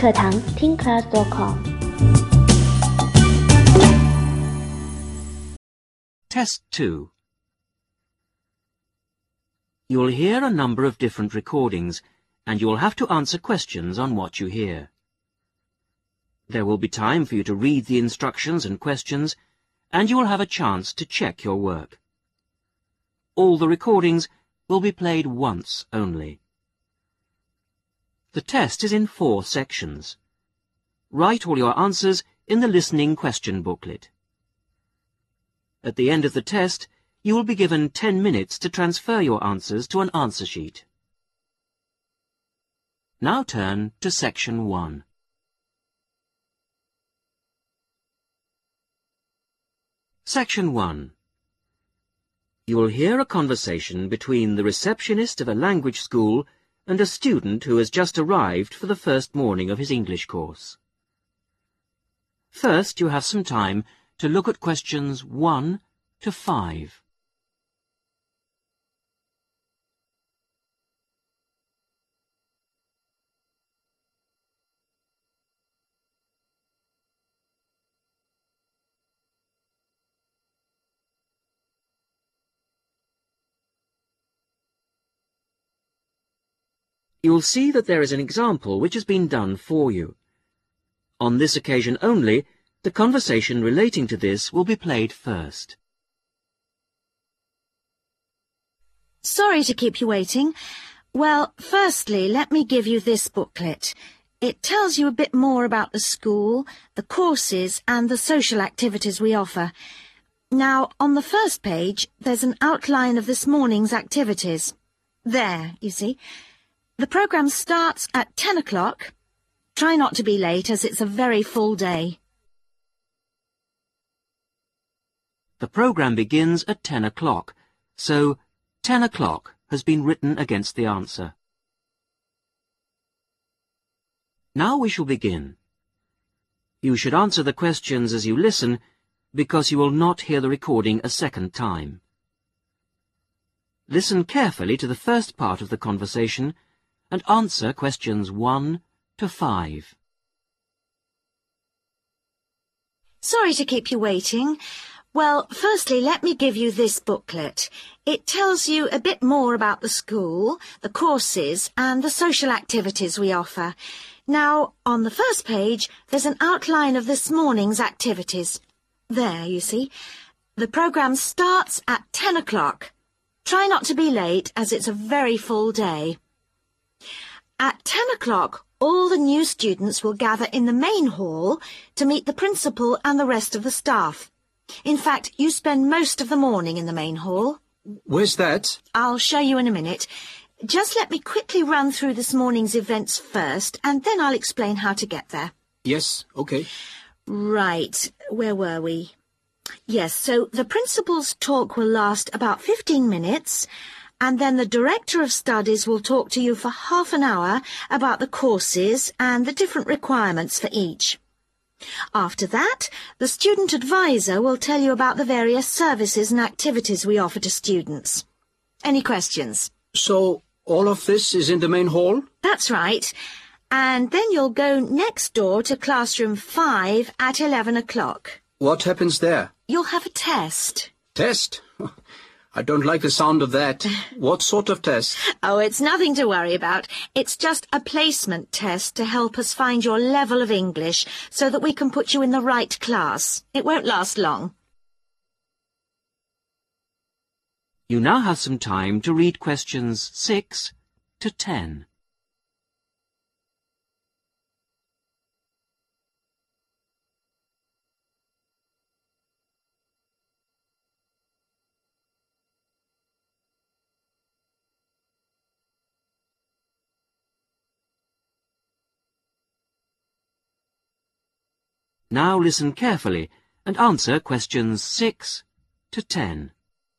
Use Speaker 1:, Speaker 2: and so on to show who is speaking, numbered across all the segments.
Speaker 1: 课堂听 class.com。
Speaker 2: Test 2. You'll hear a number of different recordings, and you'll have to answer questions on what you hear. There will be time for you to read the instructions and questions, and you will have a chance to check your work. All the recordings will be played once only. The test is in 4 sections. Write all your answers in the listening question booklet. At the end of the test, you will be given 10 minutes to transfer your answers to an answer sheet. Now turn to Section 1. Section 1. You will hear a conversation between the receptionist of a language school and a student who has just arrived for the first morning of his English course. First, you have some time to look at questions 1 to 5. You will see that there is an example which has been done for you. On this occasion only, the conversation relating to this will be played first.
Speaker 3: Sorry to keep you waiting. Well, firstly, let me give you this booklet. It tells you a bit more about the school, the courses and the social activities we offer. Now, on the first page, there's an outline of this morning's activities. There, you see. The programme starts at 10 o'clock. Try not to be late, as it's a very full day.
Speaker 2: The programme begins at 10 o'clock, so 10 o'clock has been written against the answer. Now we shall begin. You should answer the questions as you listen, because you will not hear the recording a second time. Listen carefully to the first part of the conversation and answer questions 1 to 5.
Speaker 3: Sorry to keep you waiting. Well, firstly, let me give you this booklet. It tells you a bit more about the school, the courses and the social activities we offer. Now, on the first page, there's an outline of this morning's activities. There, you see. The programme starts at 10 o'clock. Try not to be late, as it's a very full day. At 10 o'clock, all the new students will gather in the main hall to meet the principal and the rest of the staff. In fact, you spend most of the morning in the main hall.
Speaker 4: Where's that?
Speaker 3: I'll show you in a minute. Just let me quickly run through this morning's events first, and then I'll explain how to get there.
Speaker 4: Yes, okay.
Speaker 3: Right, where were we? Yes, so the principal's talk will last about 15 minutes, and then the Director of Studies will talk to you for half an hour about the courses and the different requirements for each. After that, the Student Advisor will tell you about the various services and activities we offer to students. Any questions?
Speaker 4: So, all of this is in the main hall?
Speaker 3: That's right. And then you'll go next door to classroom 5 at 11 o'clock.
Speaker 4: What happens there?
Speaker 3: You'll have a test.
Speaker 4: Test? I don't like the sound of that. What sort of test?
Speaker 3: Oh, it's nothing to worry about. It's just a placement test to help us find your level of English so that we can put you in the right class. It won't last long.
Speaker 2: You now have some time to read questions 6 to 10. Now listen carefully and answer questions 6 to 10.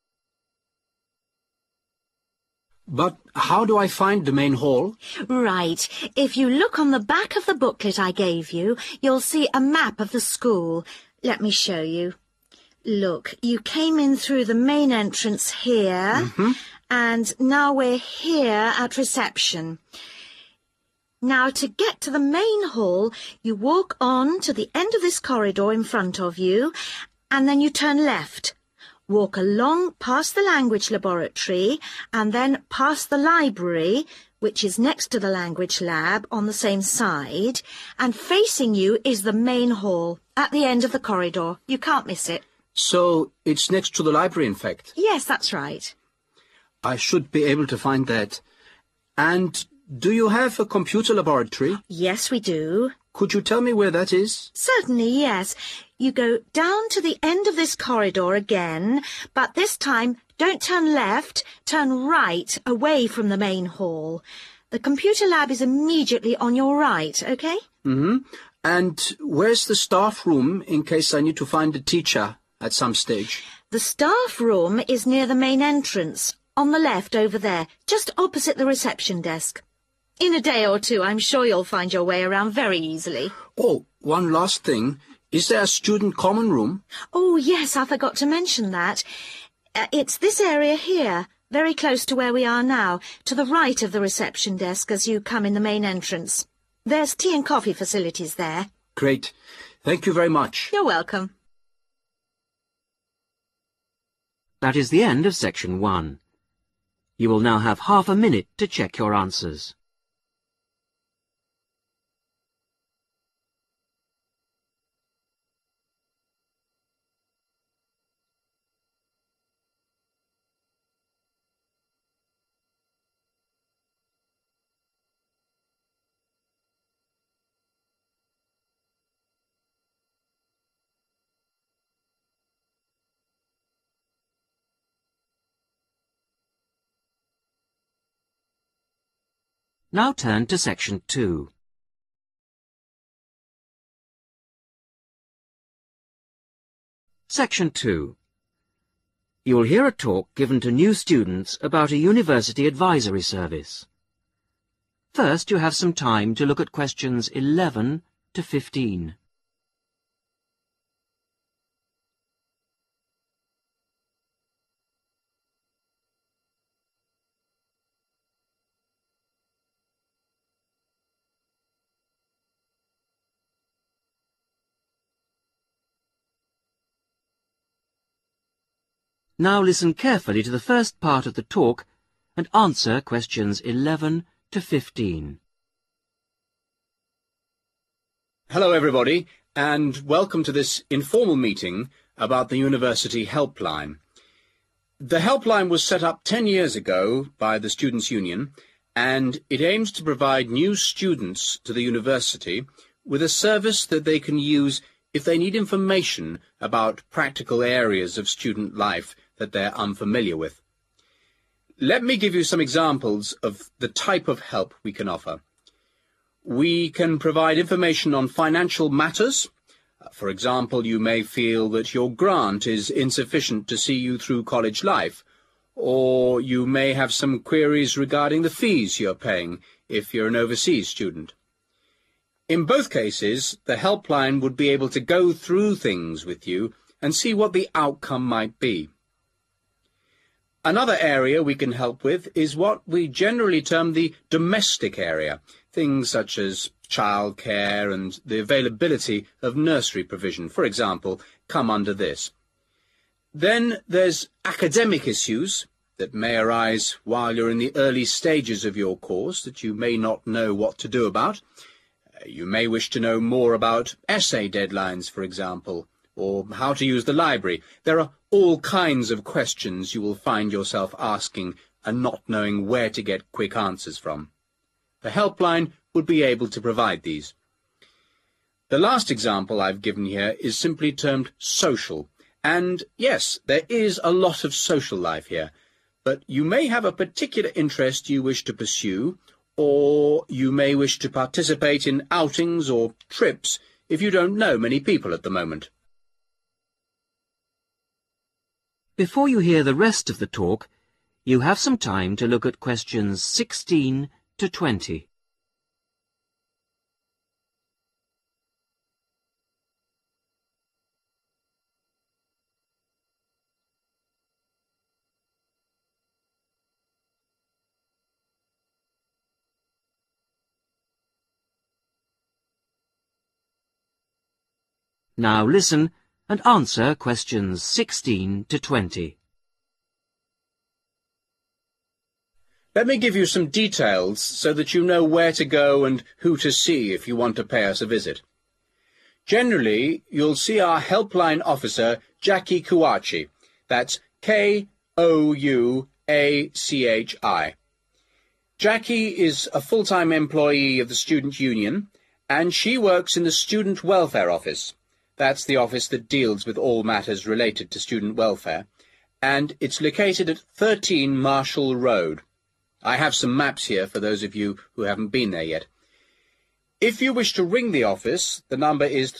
Speaker 4: But how do I find the main hall?
Speaker 3: Right. If you look on the back of the booklet I gave you, you'll see a map of the school. Let me show you. Look, you came in through the main entrance here, and now we're here at reception. Now, to get to the main hall, you walk on to the end of this corridor in front of you, and then you turn left. Walk along past the language laboratory, and then past the library, which is next to the language lab on the same side, and facing you is the main hall at the end of the corridor. You can't miss it.
Speaker 4: So it's next to the library, in fact.
Speaker 3: Yes, that's right.
Speaker 4: I should be able to find that. And do you have a computer laboratory?
Speaker 3: Yes, we do.
Speaker 4: Could you tell me where that is?
Speaker 3: Certainly, yes. You go down to the end of this corridor again, but this time don't turn left, turn right, away from the main hall. The computer lab is immediately on your right, OK?
Speaker 4: Mm-hmm. And where's the staff room in case I need to find a teacher at some stage?
Speaker 3: The staff room is near the main entrance, on the left over there, just opposite the reception desk. In a day or two, I'm sure you'll find your way around very easily.
Speaker 4: Oh, one last thing. Is there a student common room?
Speaker 3: Oh, yes, I forgot to mention that. It's this area here, very close to where we are now, to the right of the reception desk as you come in the main entrance. There's tea and coffee facilities there.
Speaker 4: Great. Thank you very much.
Speaker 3: You're welcome.
Speaker 2: That is the end of section 1. You will now have half a minute to check your answers. Now turn to section 2. Section 2. You will hear a talk given to new students about a university advisory service. First, you have some time to look at questions 11 to 15. Now listen carefully to the first part of the talk and answer questions 11 to 15.
Speaker 4: Hello, everybody, and welcome to this informal meeting about the University Helpline. The Helpline was set up 10 years ago by the Students' Union, and it aims to provide new students to the university with a service that they can use if they need information about practical areas of student life that they're unfamiliar with. Let me give you some examples of the type of help we can offer. We can provide information on financial matters. For example, you may feel that your grant is insufficient to see you through college life, or you may have some queries regarding the fees you're paying if you're an overseas student. In both cases, the helpline would be able to go through things with you and see what the outcome might be. Another area we can help with is what we generally term the domestic area, things such as childcare and the availability of nursery provision, for example, come under this. Then there's academic issues that may arise while you're in the early stages of your course that you may not know what to do about. You may wish to know more about essay deadlines, for example, or how to use the library. There are all kinds of questions you will find yourself asking and not knowing where to get quick answers from. The helpline would be able to provide these. The last example I've given here is simply termed social. And yes, there is a lot of social life here, but you may have a particular interest you wish to pursue, or you may wish to participate in outings or trips if you don't know many people at the moment.
Speaker 2: Before you hear the rest of the talk, you have some time to look at questions 16 to 20. Now listen and answer questions 16 to 20.
Speaker 4: Let me give you some details so that you know where to go and who to see if you want to pay us a visit. Generally, you'll see our helpline officer, Jackie Kouachi. That's Kouachi. Jackie is a full-time employee of the Student Union, and she works in the Student Welfare Office. That's the office that deals with all matters related to student welfare, and it's located at 13 Marshall Road. I have some maps here for those of you who haven't been there yet. If you wish to ring the office, the number is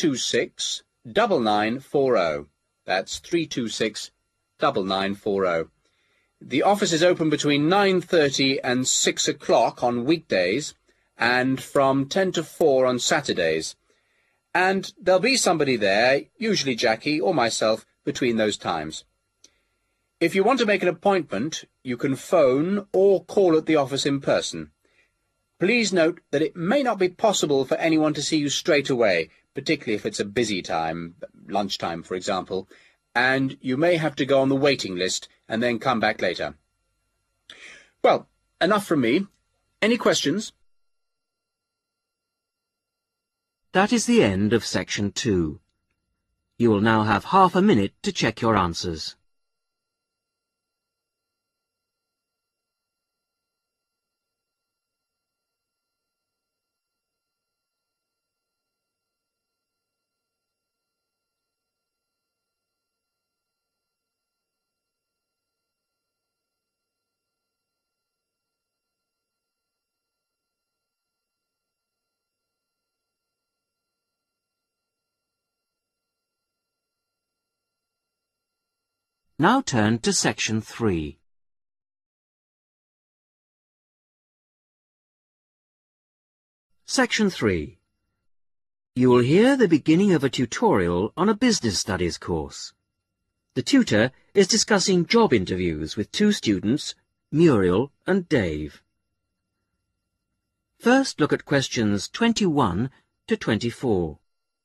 Speaker 4: 326-9940. That's 326-9940. The office is open between 9:30 and 6 o'clock on weekdays, and from 10 to 4 on Saturdays. And there'll be somebody there, usually Jackie or myself, between those times. If you want to make an appointment, you can phone or call at the office in person. Please note that it may not be possible for anyone to see you straight away, particularly if it's a busy time, lunchtime for example, and you may have to go on the waiting list and then come back later. Well, enough from me. Any questions?
Speaker 2: That is the end of section 2. You will now have half a minute to check your answers. Now turn to section 3. Section 3. You will hear the beginning of a tutorial on a business studies course. The tutor is discussing job interviews with two students, Muriel and Dave. First, look at questions 21 to 24.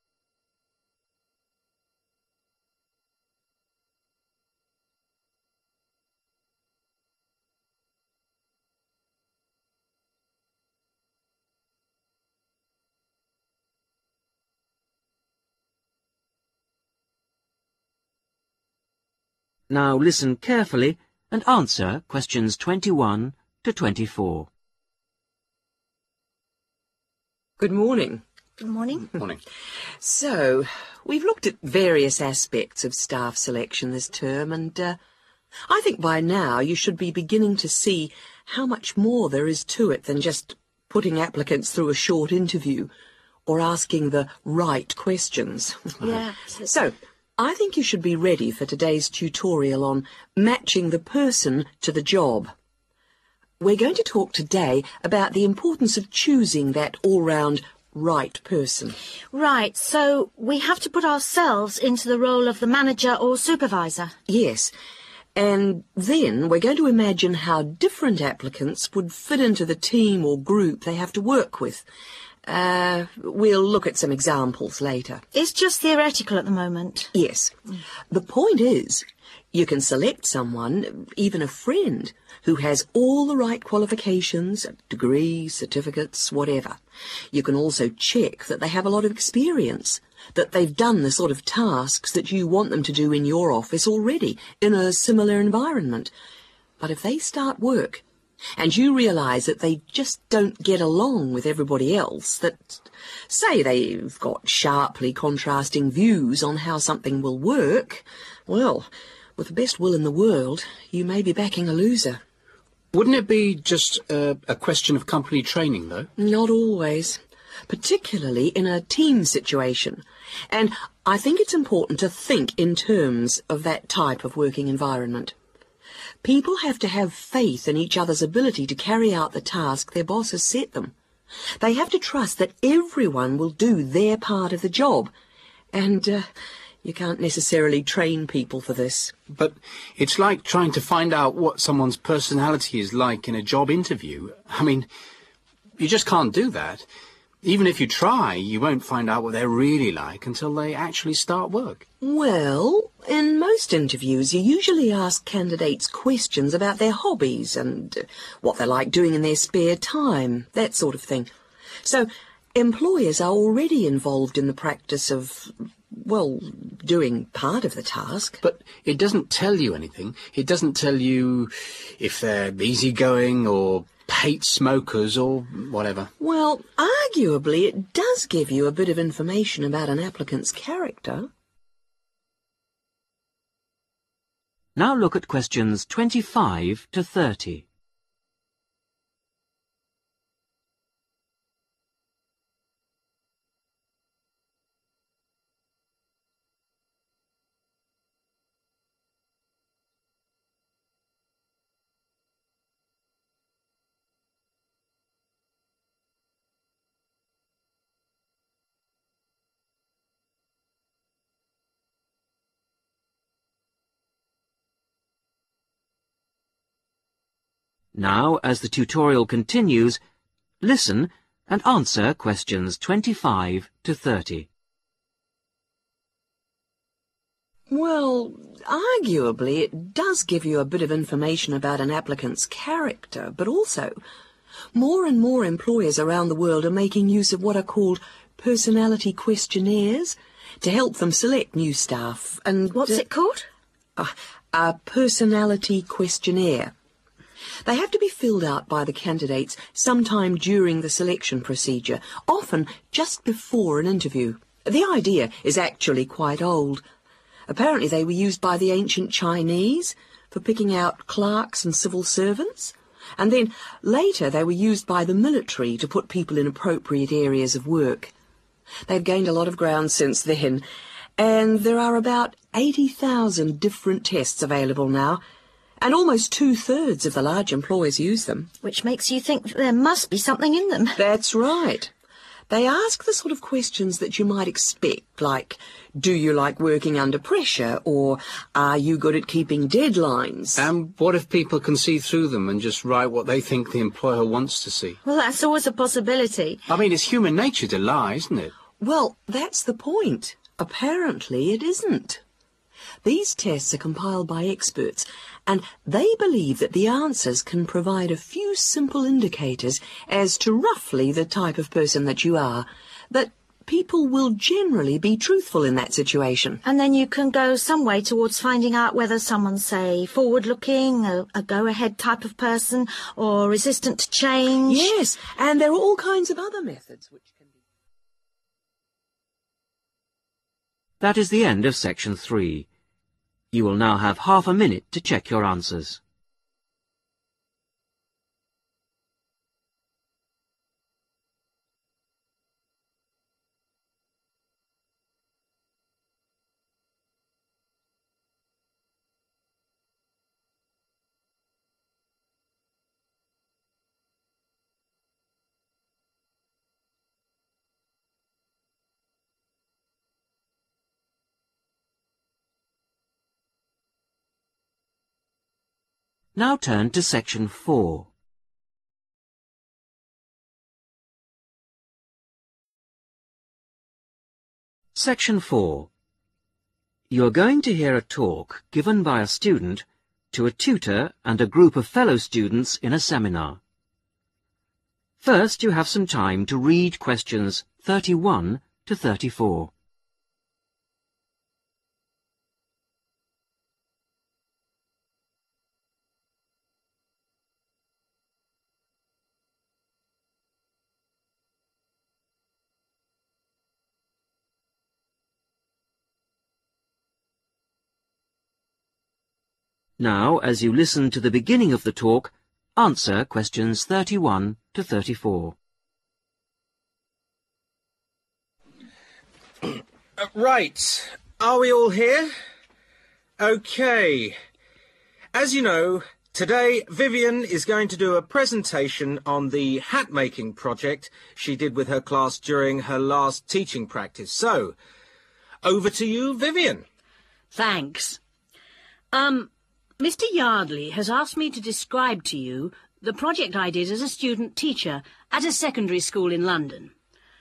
Speaker 2: Now listen carefully and answer questions 21 to 24.
Speaker 5: Good morning.
Speaker 3: Good morning.
Speaker 4: Morning.
Speaker 5: So, we've looked at various aspects of staff selection this term, and I think by now you should be beginning to see how much more there is to it than just putting applicants through a short interview or asking the right questions.
Speaker 3: Yeah.
Speaker 5: So, I think you should be ready for today's tutorial on matching the person to the job. We're going to talk today about the importance of choosing that all-round right person.
Speaker 3: Right, so we have to put ourselves into the role of the manager or supervisor.
Speaker 5: Yes, and then we're going to imagine how different applicants would fit into the team or group they have to work with. We'll look at some examples later.
Speaker 3: It's just theoretical at the moment.
Speaker 5: Yes. The point is, you can select someone, even a friend, who has all the right qualifications, degrees, certificates, whatever. You can also check that they have a lot of experience, that they've done the sort of tasks that you want them to do in your office already, in a similar environment. But if they start work, and you realise that they just don't get along with everybody else, that, say, they've got sharply contrasting views on how something will work, well, with the best will in the world, you may be backing a loser.
Speaker 4: Wouldn't it be just a question of company training, though?
Speaker 5: Not always, particularly in a team situation. And I think it's important to think in terms of that type of working environment. People have to have faith in each other's ability to carry out the task their boss has set them. They have to trust that everyone will do their part of the job. And you can't necessarily train people for this.
Speaker 4: But it's like trying to find out what someone's personality is like in a job interview. I mean, you just can't do that. even if you try, you won't find out what they're really like until they actually start work.
Speaker 5: Well, in most interviews, you usually ask candidates questions about their hobbies and what they like doing in their spare time, that sort of thing. So, employers are already involved in the practice of, well, doing part of the task.
Speaker 4: But it doesn't tell you anything. It doesn't tell you if they're easygoing or hate smokers or whatever.
Speaker 5: Well, arguably, it does give you a bit of information about an applicant's character.
Speaker 2: Now look at questions 25 to 30. Now, as the tutorial continues, listen and answer questions 25 to 30.
Speaker 5: Well, arguably, it does give you a bit of information about an applicant's character, but also, more and more employers around the world are making use of what are called personality questionnaires to help them select new staff. And
Speaker 3: What's it called?
Speaker 5: A personality questionnaire. They have to be filled out by the candidates sometime during the selection procedure, often just before an interview. The idea is actually quite old. Apparently they were used by the ancient Chinese for picking out clerks and civil servants, and then later they were used by the military to put people in appropriate areas of work. They've gained a lot of ground since then, and there are about 80,000 different tests available now, and almost 2/3 of the large employers use them.
Speaker 3: Which makes you think that there must be something in them.
Speaker 5: That's right. They ask the sort of questions that you might expect, like, do you like working under pressure, or are you good at keeping deadlines?
Speaker 4: And what if people can see through them and just write what they think the employer wants to see?
Speaker 3: Well, that's always a possibility.
Speaker 4: I mean, it's human nature to lie, isn't it?
Speaker 5: Well, that's the point. Apparently it isn't. These tests are compiled by experts, and they believe that the answers can provide a few simple indicators as to roughly the type of person that you are, that people will generally be truthful in that situation.
Speaker 3: And then you can go some way towards finding out whether someone's, say, forward-looking, a go-ahead type of person, or resistant to change.
Speaker 5: Yes, and there are all kinds of other methods which can be...
Speaker 2: That is the end of section 3. You will now have half a minute to check your answers. Now turn to section 4. Section 4. You are going to hear a talk given by a student to a tutor and a group of fellow students in a seminar. First, you have some time to read questions 31 to 34. Now, as you listen to the beginning of the talk, answer questions 31 to 34.
Speaker 6: Right. Are we all here? OK. As you know, today Vivian is going to do a presentation on the hat-making project she did with her class during her last teaching practice. So, over to you, Vivian.
Speaker 7: Thanks. Mr. Yardley has asked me to describe to you the project I did as a student teacher at a secondary school in London.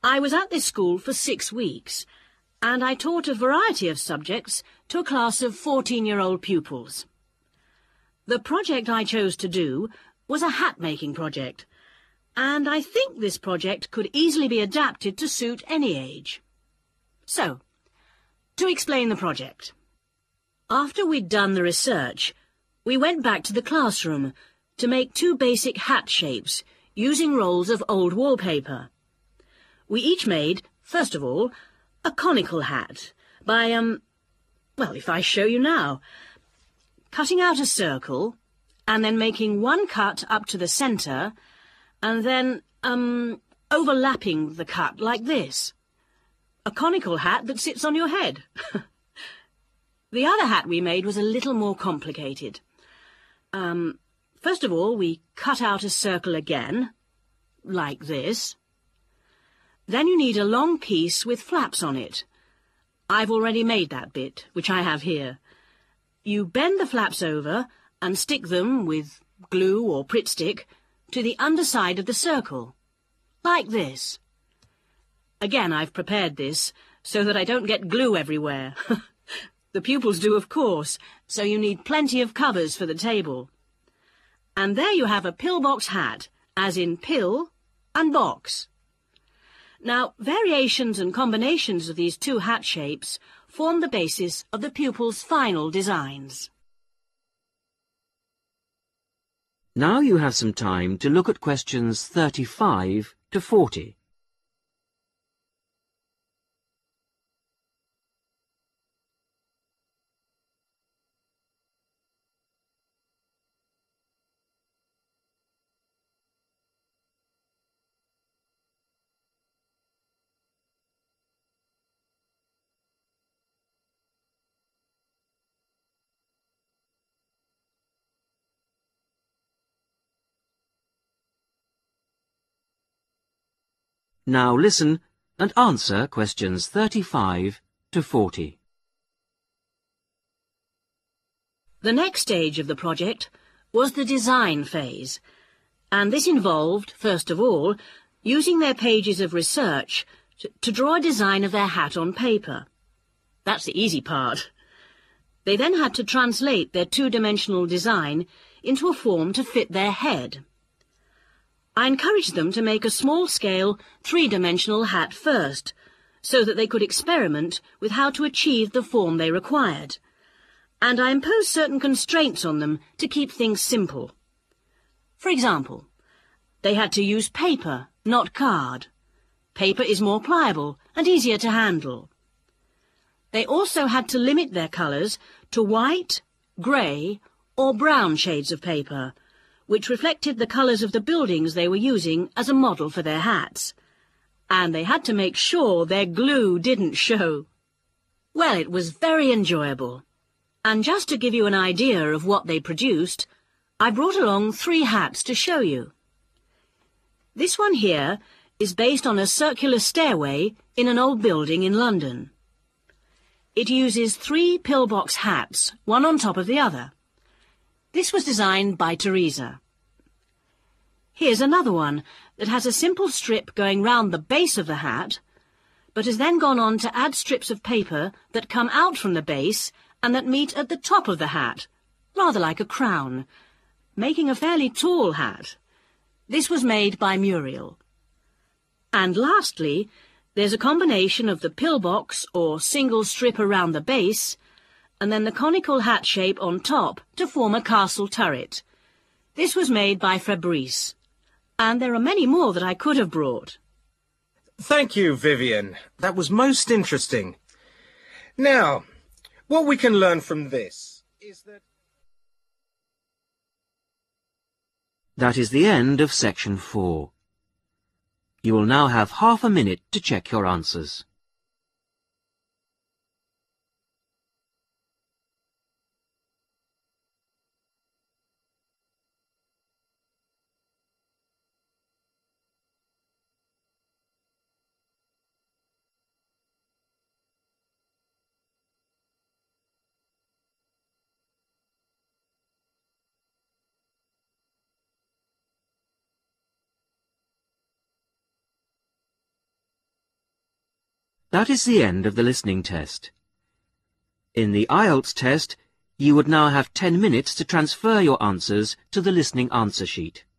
Speaker 7: I was at this school for 6 weeks, and I taught a variety of subjects to a class of 14-year-old pupils. The project I chose to do was a hat-making project, and I think this project could easily be adapted to suit any age. So, to explain the project. After we'd done the research, we went back to the classroom to make 2 basic hat shapes using rolls of old wallpaper. We each made, first of all, a conical hat by, well, if I show you now, cutting out a circle and then making one cut up to the centre and then, overlapping the cut like this. A conical hat that sits on your head. The other hat we made was a little more complicated. First of all, we cut out a circle again, like this. Then you need a long piece with flaps on it. I've already made that bit, which I have here. You bend the flaps over and stick them with glue or Pritt stick to the underside of the circle, like this. Again, I've prepared this so that I don't get glue everywhere. The pupils do, of course, so you need plenty of covers for the table. And there you have a pillbox hat, as in pill and box. Now, variations and combinations of these 2 hat shapes form the basis of the pupils' final designs.
Speaker 2: Now you have some time to look at questions 35 to 40. Now listen and answer questions 35 to 40.
Speaker 7: The next stage of the project was the design phase, and this involved, first of all, using their pages of research to draw a design of their hat on paper. That's the easy part. They then had to translate their 2-dimensional design into a form to fit their head. I encouraged them to make a small-scale, 3-dimensional hat first, so that they could experiment with how to achieve the form they required. And I imposed certain constraints on them to keep things simple. For example, they had to use paper, not card. Paper is more pliable and easier to handle. They also had to limit their colours to white, grey, or brown shades of paper, which reflected the colours of the buildings they were using as a model for their hats. And they had to make sure their glue didn't show. Well, it was very enjoyable. And just to give you an idea of what they produced, I brought along 3 hats to show you. This one here is based on a circular stairway in an old building in London. It uses 3 pillbox hats, one on top of the other. This was designed by Teresa. Here's another one that has a simple strip going round the base of the hat, but has then gone on to add strips of paper that come out from the base and that meet at the top of the hat, rather like a crown, making a fairly tall hat. This was made by Muriel. And lastly, there's a combination of the pillbox or single strip around the base and then the conical hat shape on top to form a castle turret. This was made by Fabrice, and there are many more that I could have brought.
Speaker 6: Thank you, Vivian. That was most interesting. Now, what we can learn from this is that...
Speaker 2: That is the end of section 4. You will now have half a minute to check your answers. That is the end of the listening test. In the IELTS test, you would now have 10 minutes to transfer your answers to the listening answer sheet.